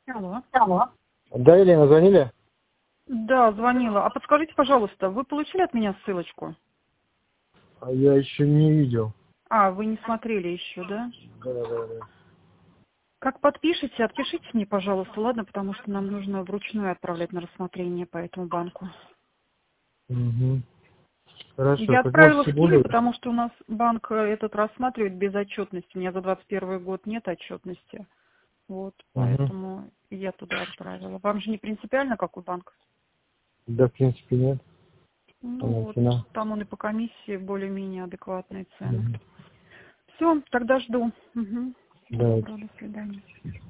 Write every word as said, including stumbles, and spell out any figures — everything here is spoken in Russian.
Алло. Алло. Да, Елена, звонили? Да, звонила. А подскажите, пожалуйста, вы получили от меня ссылочку? А я еще не видел. А, вы не смотрели еще, да? Да, да, да. Как подпишете, отпишите мне, пожалуйста, ладно? Потому что нам нужно вручную отправлять на рассмотрение по этому банку. Угу. Хорошо, Я как отправила можете в Киеве, более? потому что у нас банк этот рассматривает без отчетности. У меня за двадцать первый год нет отчетности. Вот, Угу. поэтому я туда отправила. Вам же не принципиально, какой банк? Да, в принципе, нет. Ну Она вот, цена. там он и по комиссии более-менее адекватные цены. Угу. Все, тогда жду. Угу. Всего Да, доброго, до свидания.